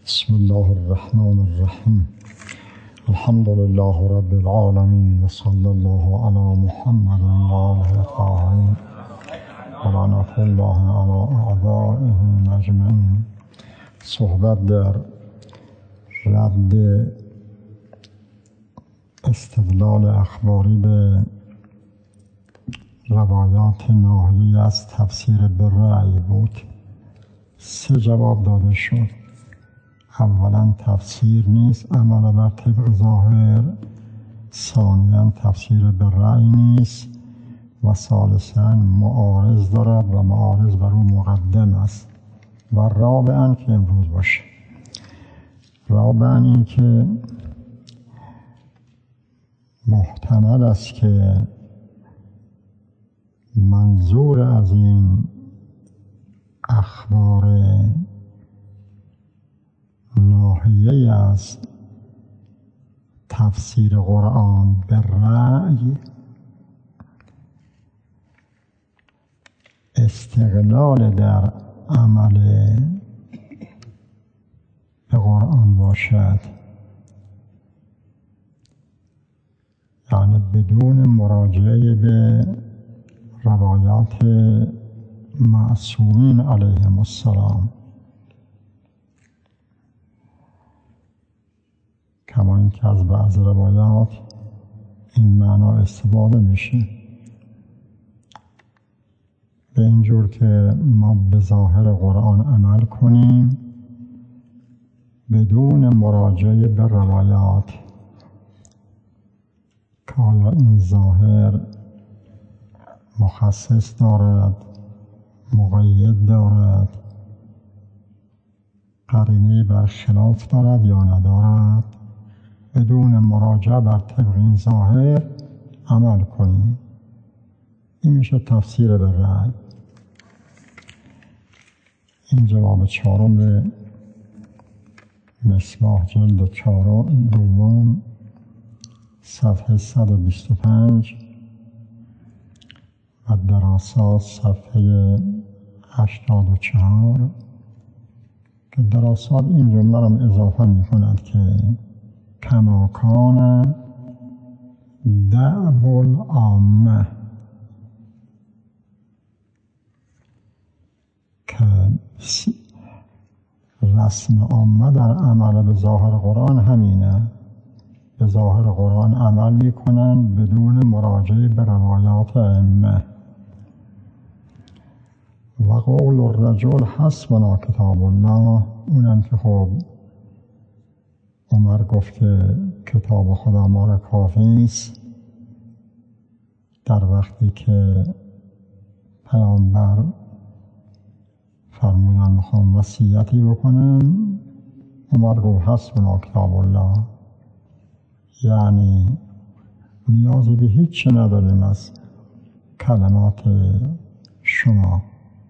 بسم الله الرحمن الرحیم. الحمد لله رب العالمین و صلی الله علی محمد و آله الطاهرین و لعنة الله علی اعدائهم اجمعین. صحبت در رد استدلال اخباری به روایات ناحیه از تفسیر به رأی بود. 3 جواب داده شد. اولا تفسیر نیست عمل بر طبق ظاهر، ثانیا تفسیر به رأی نیست و ثالثا معارض دارد و معارض بر او مقدم است. و رابعا که امروز باشه، رابعا این که محتمل است که منظور از این اخبار ناحیه از تفسیر قرآن به رأی استقلال در عمل به قرآن باشد، یعنی بدون مراجعه به روایات معصومین علیهم السلام، کما اینکه از بعض روایات این معنا استفاده میشه، به اینجور که ما به ظاهر قرآن عمل کنیم بدون مراجعه به روایات، که آیا این ظاهر مخصص دارد، مقید دارد، قرینه بر خلاف دارد یا ندارد. بدون مراجعه بر طبق این ظاهر عمل کنیم. این میشه تفسیر به رأی. این جواب 4 مصباح جلد 2 صفحه 125 و دراسات صفحه 84 که دراسات این جمله را اضافه می کند که کما کان دأب العامه، که رسم عامه در عمل به ظاهر قرآن همینه، به ظاهر قرآن عمل میکنن بدون مراجعه به روایات ائمه. و قول الرجل حسبنا کتاب الله، اونم که خب عمر گفت که کتاب خدا ما را کافی است، در وقتی که پیامبر فرمودن میخوام وصیتی بکنم، عمر گفت حسبنا کتاب الله، یعنی نیازی به هیچ نداریم از کلمات شما.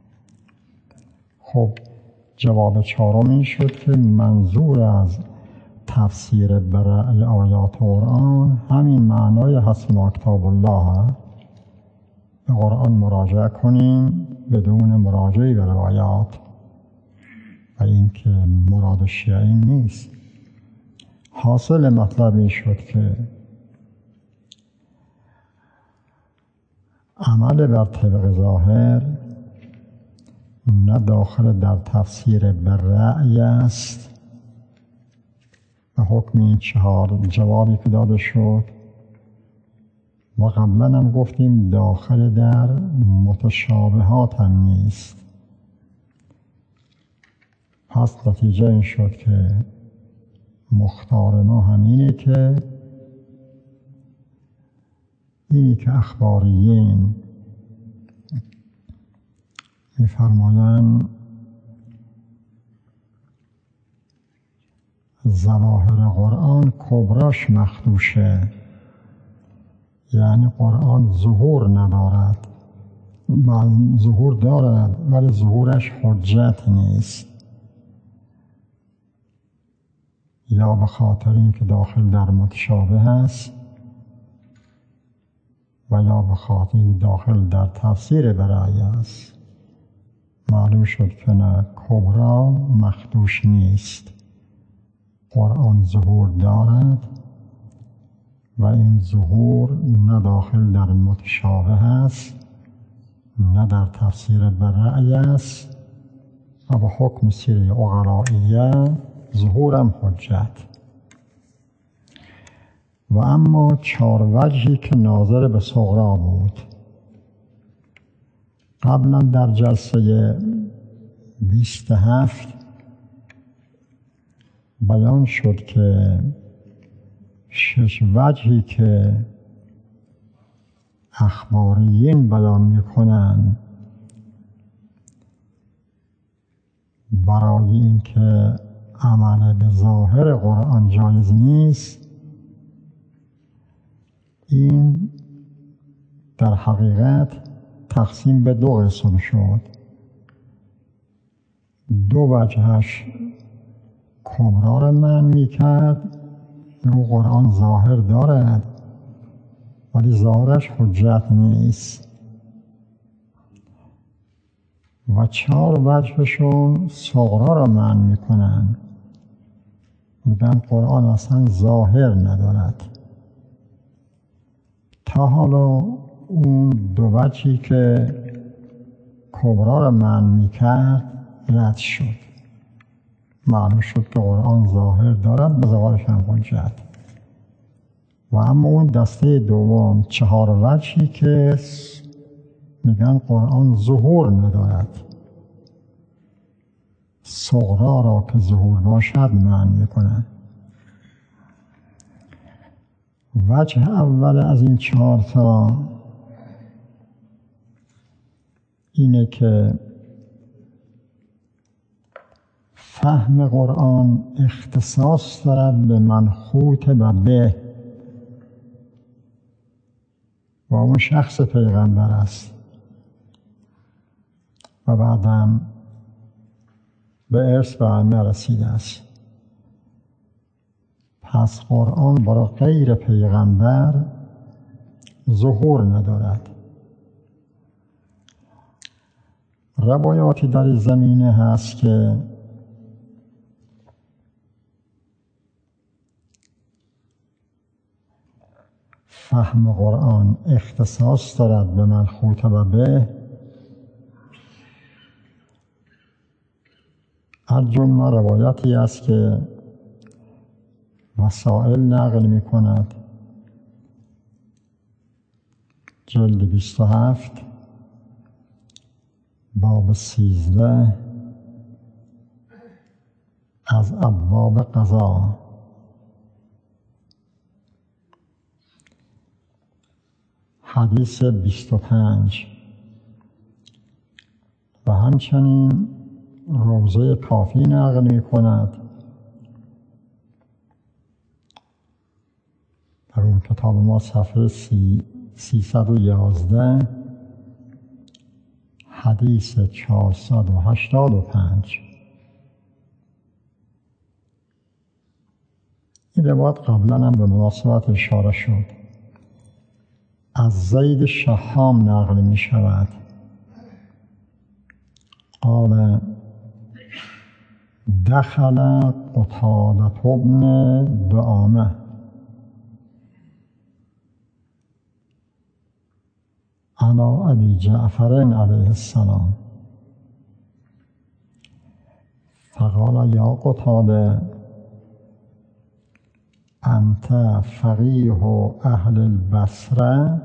خب جواب 4 این شد که منظور از تفسیر به رأی آیات قرآن همین معنای حسبنا کتاب الله، به قرآن مراجعه کنیم بدون مراجعه به روایات، و این که مراد شیعه نیست. حاصل مطلب این شد که عمل بر طبق ظاهر نه داخل در تفسیر به رأی است و حکم این 4 جوابی که داده شد، و قبلا هم گفتیم داخل در متشابهات هم نیست. پس نتیجه این شد که مختار ما همینه که اینی که اخباریین می‌فرمایند ظواهر قرآن کبراش مخدوشه، یعنی قرآن ظهور ندارد، ظهور دارد ولی ظهورش حجت نیست، یا به خاطر اینکه داخل در متشابه است و یا به خاطر اینکه داخل در تفسیر به رأی است. معلوم شد که نه، کبرا مخدوش نیست. قرآن ظهور دارد و این ظهور نه داخل در متشابه است نه در تفسیر بالرأی است و به حکم سیره عقلائیه ظهورم حجت. و اما 4 وجهی که ناظر به صغرا بود، قبلا در جلسه 27 بیان شد که 6 وجهی که اخباریین بیان میکنن برای اینکه عمل به ظاهر قرآن جایز نیست، این در حقیقت تقسیم به 2 قسم شد. 2 وجهش کبرا را منع کرد، او قرآن ظاهر دارد ولی ظاهرش حجت نیست، و 4 وجهشون صغرا را منع میکنن، میگن قرآن اصلا ظاهر ندارد. تا حالا اون 2 وجهی که کبرا را منع میکرد رد شد، معلوم شد که قرآن ظاهر دارد، به ظاهرش هم حجت. و اما اون دسته دوم 4 وجهی که میگن قرآن ظهور ندارد، صغرا را که ظهور باشد منع میکنن. وجه اول از این 4 تا اینه که فهم قرآن اختصاص دارد به منخوط و به، و اون شخص پیغمبر است و بعدم به ارث به ائمه رسیده است. پس قرآن برای غیر پیغمبر ظهور ندارد. روایاتی در این زمینه هست که فهم قرآن اختصاص دارد به منخوط و به، از جمله روایتی است که وسائل نقل می کند، جلد 27 باب 13 از ابواب قضا. حدیث 25 و همچنین روضه کافی نقل می کند در اون کتاب ما صفحه 311 حدیث 485. این روایت قبلا هم به مناسبت اشاره شد. از زید شهام نقل می شود قال دخل قتادة بن دعامة على ابی جعفر علیه السلام فقال یا قتادة انت فقیه اهل البصره؟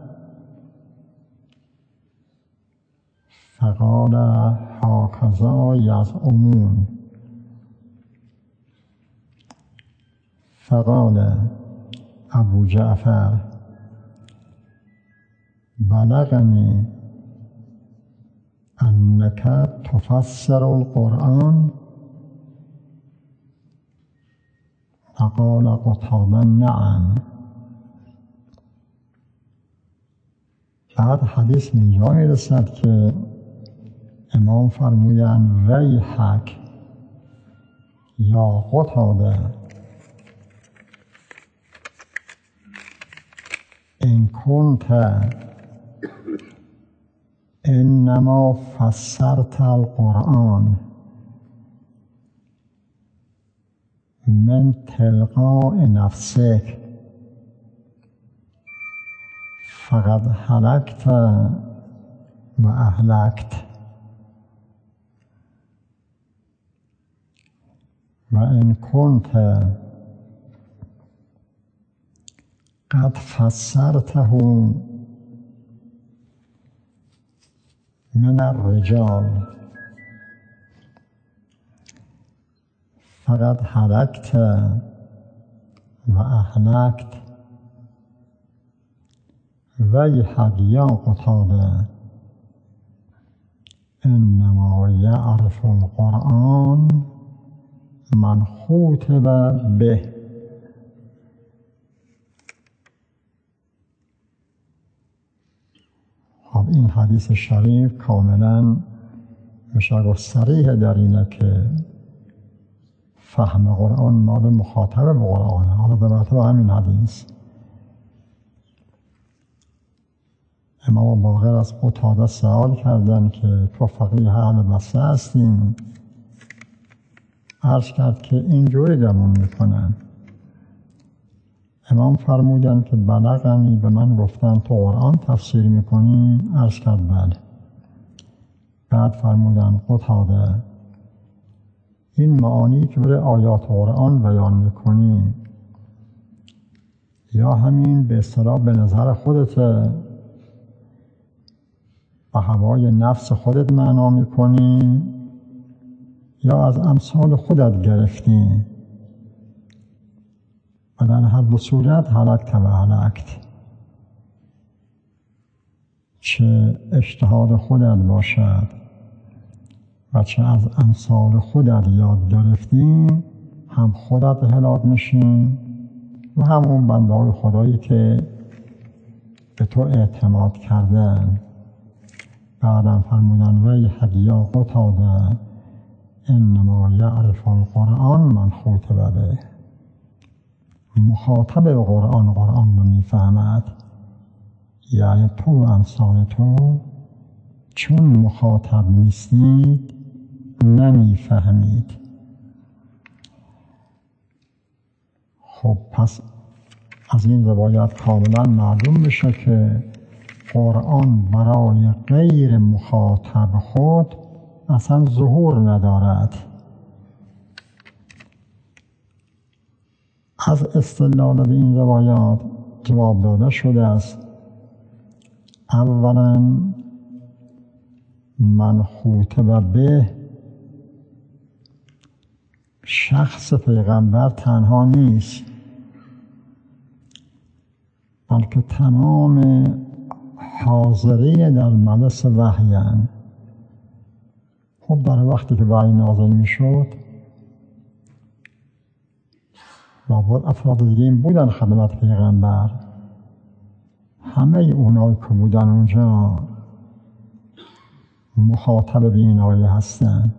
فقال هكذا یزعمون. فقال ابو جعفر بلغني انك تفسر القرآن. فقال قتادة نعم. بعد حدیث من جا می رسد که امام فرمودن ویحک یا قتادة ان كنت انما فسرت القرآن من تلقاء نفسک فقد هلکت و اهلکت و ان کنت قد فسرته من الرجال فقد هلکت و اهلکت ویحک یا قتاده انما یعرف القرآن من خوطب به. خب این حدیث شریف کاملا میشه گفت صریح در اینه که فهم قرآن مال مخاطب به قرآن. حالا به مرتبه همین حدیث امام باقر از قتاده سوال کردن که تو فقیه اهل بصره هستین؟ عرض کرد که اینجوری گمون میکنن. امام فرمودن که بلغنی، به من گفتن تو قرآن تفسیر میکنی؟ عرض کرد بله. بعد فرمودن قتاده این معانی که برای آیات قرآن بیان میکنی یا همین به اصطلاح به نظر خودت به هوای نفس خودت معنا میکنی یا از امثال خودت گرفتی؟ و در هر دو صورت هلکت و هلکت، چه اجتهاد خودت باشد و چه از امثال خودت یاد گرفتی، هم خودت هلاک میشی و همون بنده‌های خدایی که به تو اعتماد کردن. بعدم فرمودن ویحک یا قتاده انما یعرف القرآن من خوطب به. مخاطب به قرآن رو میفهمد، یعنی تو و امثال تو چون مخاطب نیستید نمیفهمید. خب پس از این روایت کاملا معلوم بشه که قرآن برای غیر مخاطب خود اصلا ظهور ندارد. از استدلال به این روایات جواب داده شده است. اولا من خوطب به شخص پیغمبر تنها نیست، بلکه تمام حاضرین در مجلس وحی‌اند. خب در وقتی که وحی نازل می شد لابد افراد دیگه این بودن خدمت پیغمبر. همه اونایی که بودن اونجا مخاطب به این آیه هستن.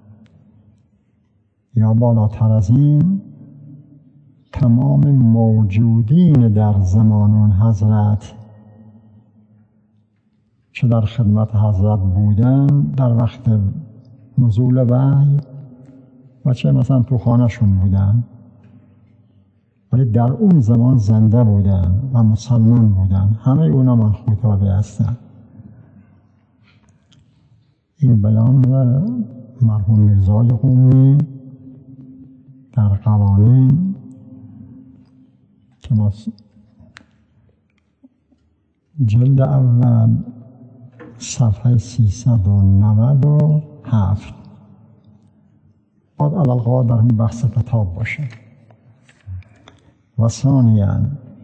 یا بالاتر از این تمام موجودین در زمان اون حضرت که در خدمت حضرت بودن در وقت نزول وحی و چه مثلا تو خانه‌شون بودن ولی در اون زمان زنده بودن و مسلمان بودن، همه اونا من خوطبه هستن. این بیان مرحوم میرزای قمی در قوانین که ما جلد اول صفحه 397 باید علاقه در این بحث کتاب باشه. و ثانیاً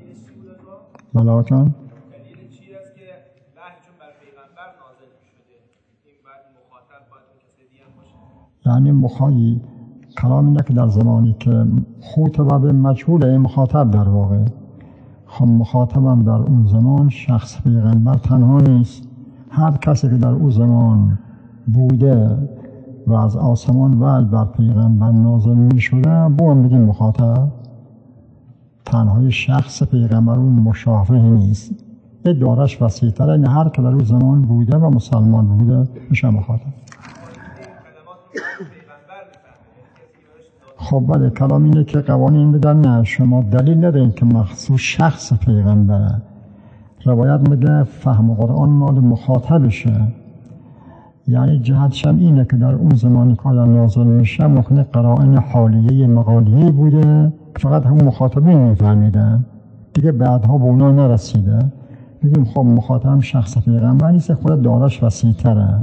بلاکن دلیل چی است که وحی چون بر پیغمبر نازل شده این بعد مخاطب باید اون کسی دیگه باشه؟ یعنی مخاطب کلام اینه که در زمانی که خوطبه به مجهول مخاطب در واقع، خب مخاطبم در اون زمان شخص پیغمبر تنها نیست، هر کسی که در اون زمان بوده و از آسمان وحی بر پیغمبر نازل می شده با هم بگیم مخاطب. تنهای شخص پیغمبر اون مشافه نیست، یه دارش وسیع‌تره، نه هر که در اون زمان بوده و مسلمان بوده میشه مخاطب. خب بله، کلام اینه که قوانین بدن نه، شما دلیل ندارین که مخصوص شخص پیغمبره. روایت میگه فهم قرآن مال مخاطبشه، یعنی جهتش هم اینه که در اون زمانی که آیه نازل میشه ممکنه قرائن حالیه مقالیه بوده که فقط هم مخاطبین میفهمیدن، دیگه بعدها به اونا نرسیده. بگیم خب مخاطب شخص پیغمبر نیست، خود داراش وسیع تره.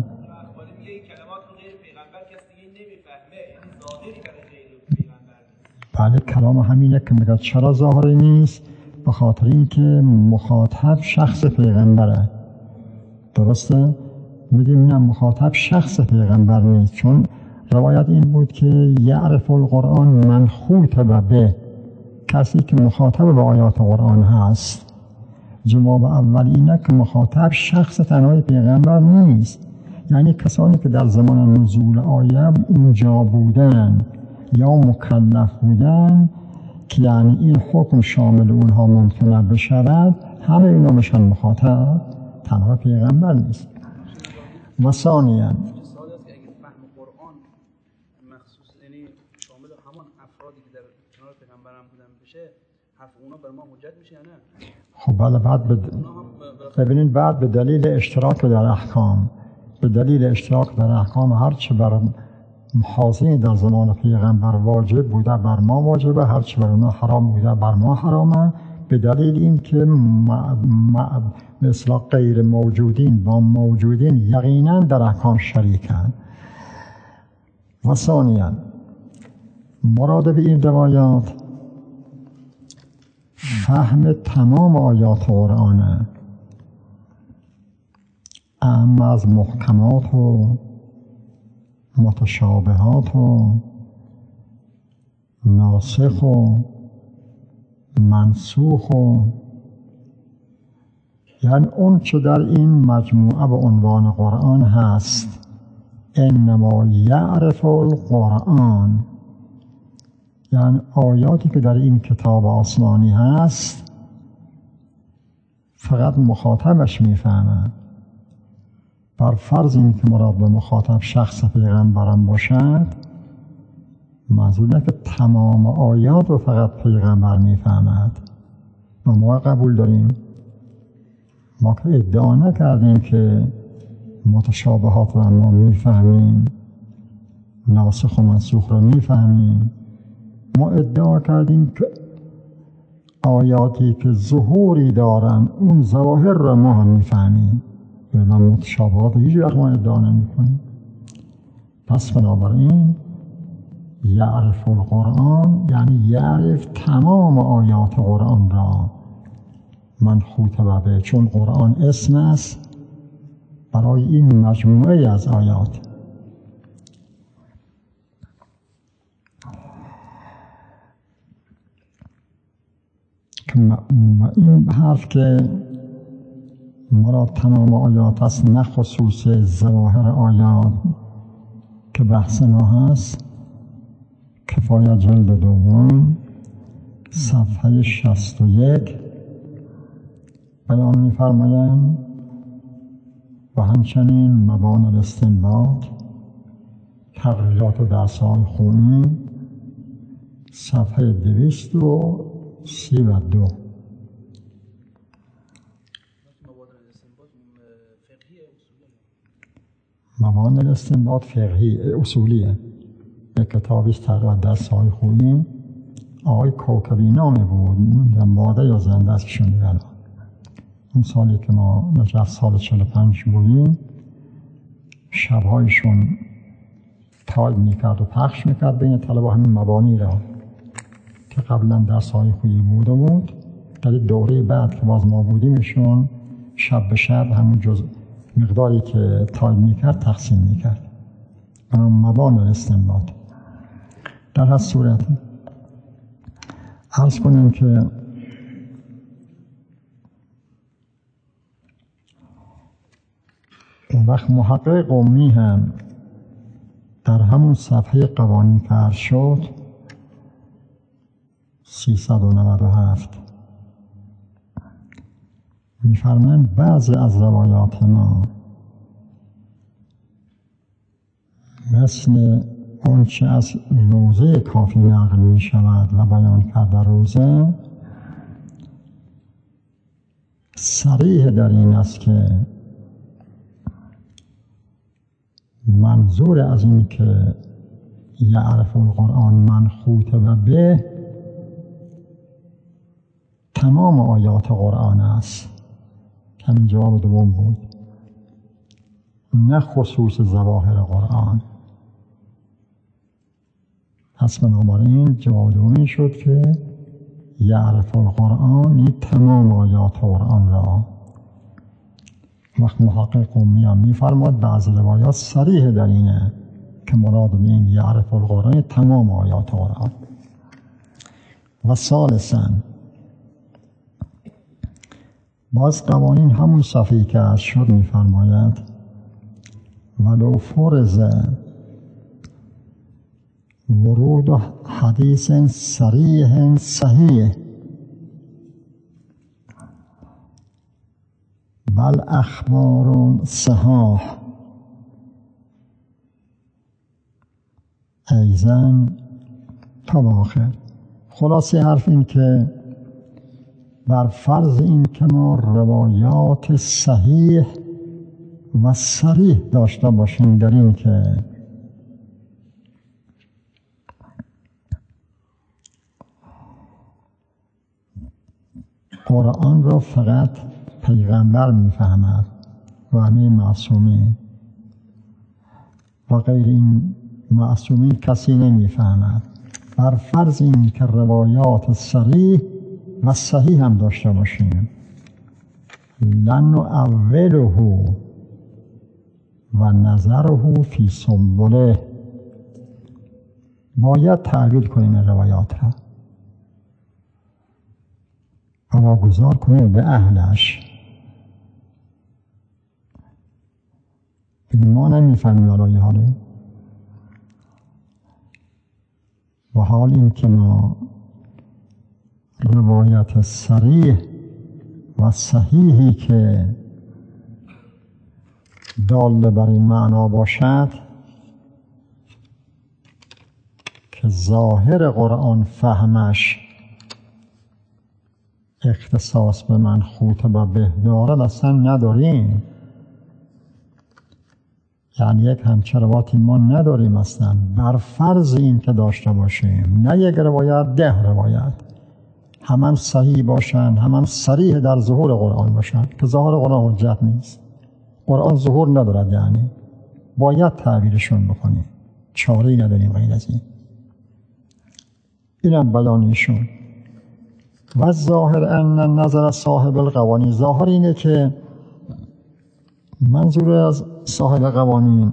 بله، کلام همینه که میگه چرا ظاهری نیست؟ به خاطر اینکه مخاطب شخص پیغمبره. درسته؟ میگیم نه، مخاطب شخص پیغمبر نیست، چون روایت این بود که یعرف القرآن من خوطب به، کسی که مخاطب به آیات قرآن هست. جواب اول اینه که مخاطب شخص تنهای پیغمبر نیست، یعنی کسانی که در زمان نزول آیه اونجا بودن یا مکلف بودن که یعنی این حکم شامل اونها ممکنه بشود، همه اینا میشن مخاطب، تنها پیغمبر نیست. و ثانیاً فهم قرآن مخصوص یعنی شامل همان افرادی که در کنار پیغمبرم بودن بشه، حرف اونا بر ما حجت میشه یا نه؟ خب بله، ببینید بعد به دلیل اشتراک در احکام، به دلیل اشتراک در احکام هرچه بر حاضرین در زمان پیغمبر واجب بوده بر ما واجبه، هرچه بر اونا حرام بوده بر ما حرامه، به دلیل این که مثلا غیر موجودین با موجودین یقینا در احکام شریکن. و ثانیاً مراد به این روایات فهم تمام آیات قرآنه، اما از محکمات و متشابهات و ناسخ و منسوخ و یعنی اون چه در این مجموعه به عنوان قرآن هست. انما یعرف القرآن، یعنی آیاتی که در این کتاب آسمانی هست فقط مخاطبش میفهمه. بر فرض این که مراد به مخاطب شخص پیغمبرم باشد، منظور نه که تمام آیات رو فقط پیغمبر میفهمد. ما قبول داریم، ما که ادعا نکردیم که متشابهات رو ما میفهمیم، ناسخ و منسوخ رو میفهمیم. ما ادعا کردیم که آیاتی که ظهوری دارن اون ظواهر رو ما هم میفهمیم، بنا متشابهات رو هیچ وقت ما ادعا نمی کنیم. پس بنابراین یعرف القرآن یعنی یعرف تمام آیات قرآن را من خوطبه به، چون قرآن اسم است برای این مجموعه از آیات. این حرف که مراد تمام آیات است، نه خصوص ظواهر آیات که بحث ما هست، کفایت جلد دوم صفحه 61 بیان می‌فرمایند. و همچنین مبانی الاستنباط تقریرات و درس‌های خونی صفحه 232. مبانی الاستنباط فقهی اصولیه، یک کتابی است تقریبا درس‌های خونی. آقای کوکبی نامی بود، ماده یا زنده است کشون دیگه. اون سالی که ما نجف سال 45 بودیم، شبهایشون تایپ میکرد و پخش میکرد بین طلبه همین مبانی را که قبلا درس‌های خویی بود. در دوره بعد که باز ما بودیمشون شب به شب همون مقداری که تایپ میکرد تقسیم میکرد. مبانی الاستنباط. در هر صورت عرض کنیم که اون وقت محقق قمی هم در همون صفحه قوانین که عرض شد 397 می‌فرمایند بعضی از روایات ما مثل آنچه از روزه کافی نقل می شود و بیان کرده روزه صریح در این است که منظور از این که یعرف القرآن من خوطب به تمام آیات قرآن است. همین جواب دوم بود، نه خصوص ظواهر قرآن. پس بنابراین جواب دوم شد که یعرف القرآن این تمام آیات قرآن را. وقت محقق قمی هم می‌فرماد بعض روایات صریح در اینه که مراد به این یعرف القرآن تمام آیات قرآن. و ثالثاً باز قوانین همون صفحه‌ای که از شد می‌فرماید ولو فرض ورود حدیث صریح صحیح بل اخبار صحاح ایزن تا آخر. خلاصه حرف این که بر فرض این که ما روایات صحیح و صریح داشته باشیم در این که قرآن را فقط پیغمبر میفهمد و همه معصومین و غیر این معصومین کسی نمیفهمد. بر فرض این که روایات صریح و صحیح هم داشته باشیم لنؤوله و نظره فی سنبله، باید تعبیر کنیم روایات را و واگذار کنیم به اهلش. ما نمیفهمیم علایه حاله و حال این که ما روایت صریح و صحیحی که دال بر این معنا باشد که ظاهر قرآن فهمش اختصاص به من خوطب به دارد اصلا نداریم. یعنی یک همچه روایتی ما نداریم اصلا. بر فرض این که داشته باشیم، نه یک روایت 10 روایت همان صحیح باشن، همان صریح در ظهور قرآن باشن که ظاهر قرآن حجت نیست. قرآن ظهور ندارد، یعنی باید تعبیرشون بکنیم، چاره‌ای نداریم غیر از این. اینم بیانیشون. و ظاهر ان نظر صاحب القوانین، ظاهر اینه که منظور از صاحب قوانین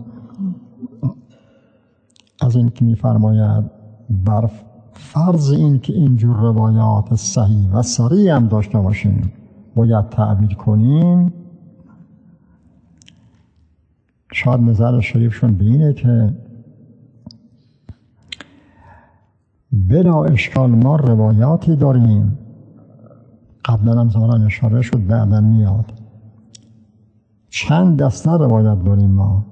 از این که می‌فرماید بر فرض این که اینجور روایات صحیح و صریح هم داشته باشیم باید تعبیر کنیم. شاید نظر شریفشون به اینه که بلا اشکال ما روایاتی داریم، قبلا هم ظاهرا اشاره شد بعدا میاد، چند دسته روایت داریم ما.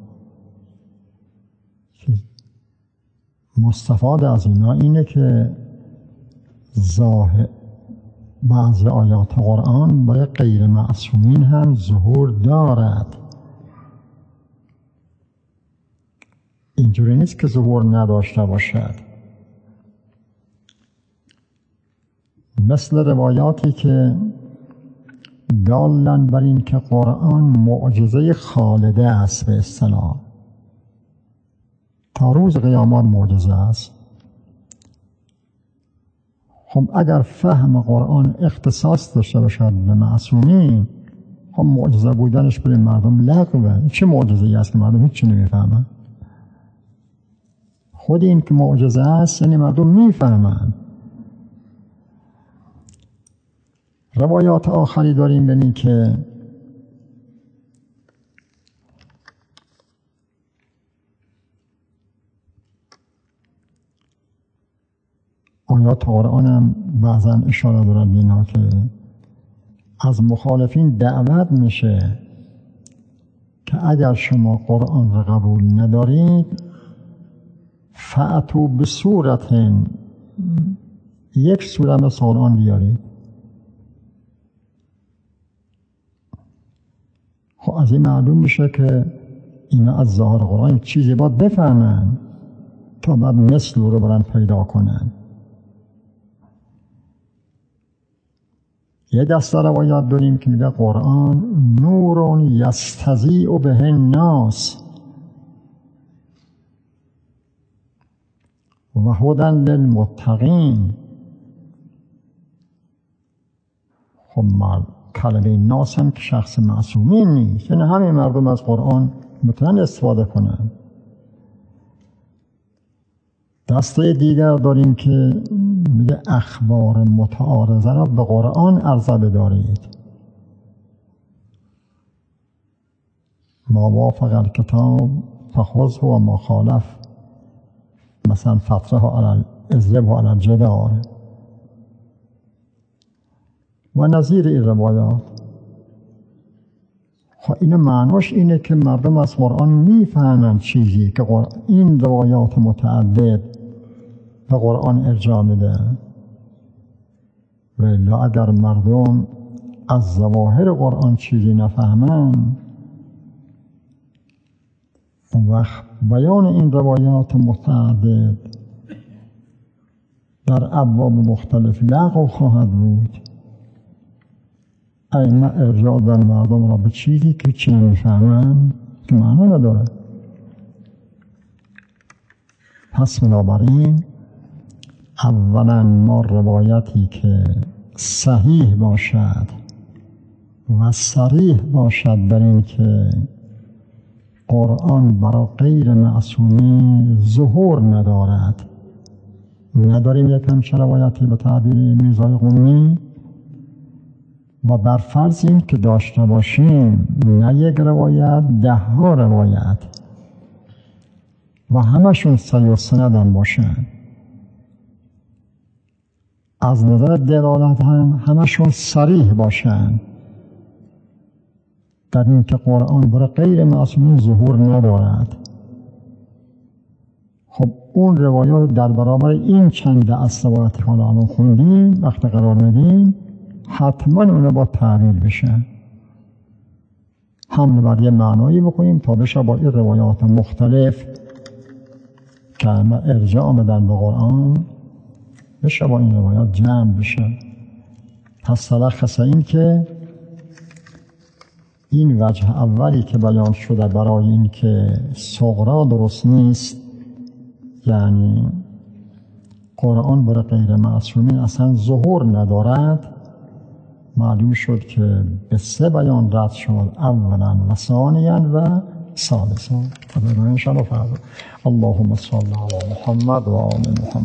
مستفاد از اینا اینه که ظاهر بعض آیات قرآن برای غیر معصومین هم ظهور دارد. اینجوری نیست که ظهور نداشته باشد. مثل روایاتی که دالن بر این که قرآن معجزه خالده است، به اصطلاح تا روز قیامت معجزه است. خب اگر فهم قرآن اختصاص داشته باشد به معصومین، خب معجزه بودنش برای مردم لغوه. چه معجزه‌ای است که مردم هیچ نمیفهمن؟ خود این که معجزه است یعنی مردم میفهمن. روایات آخری داریم ببینید که آیات قرآن هم بعضا اشاره دارد به اینا که از مخالفین دعوت میشه که اگر شما قرآن را قبول ندارید فأتو به صورت، یک سوره مثل قرآن بیارید. خب از این معلوم میشه که اینا از ظاهر قرآن چیزی باید بفهمن تا بعد مثل رو برن پیدا کنن. یه دسته روایات داریم که میگه قرآن نور یستضیء به الناس و هدی للمتقین. خب کلمه ناس هم که شخص معصومین نیست، یعنی همه مردم از قرآن میتونن استفاده کنن. دسته دیگر داریم که میگه اخبار متعارضه را به قرآن عرضه بدارید. ما وافق الکتاب فخذه و ما خالف، مثلا فتره علی اضرب علی الجدار و نظیر این روایات. خب این معناش اینه که مردم از قرآن میفهمن چیزی که این روایات متعدد به قرآن ارجاع میده. ولی اگر مردم از ظواهر قرآن چیزی نفهمن، اون وقت بیان این روایات متعدد در ابواب مختلف لغو خواهد بود. ائمه ارجاع دادن مردم را به چیزی که چی نمیفهمن که معنا نداره. پس بنابراین اولا ما روایتی که صحیح باشد و صریح باشد در این که قرآن برای غیر معصومی ظهور نداریم یک همچه روایتی به تعبیر میرزای قمی، و بر فرض این که داشته باشیم نه یک روایت 10 روایت و همشون صحیح و سندن باشن، از نظر دلالت هم همشون صریح باشن در این که قرآن برای غیر معصومین ظهور ندارد. خب اون روایات در برابر این چند از روایات که الان خوندیم وقتی قرار میدیم، حتما اونا با تعبیر بشن، حمل بر یه معنایی بکنیم تا بشه با این روایات مختلف که ارجاع آمدن به قرآن بشه با این روایات جمع بشه. پس تلخص این که این وجه اولی که بیان شده برای این که صغرا درست نیست، یعنی قرآن برای غیر معصومین اصلا ظهور ندارد، معلوم شد که به 3 بیان رد شد، اولا و ثانیا و ثالثا. خدا انشاءالله فرض. اللهم صل علی محمد و آل محمد.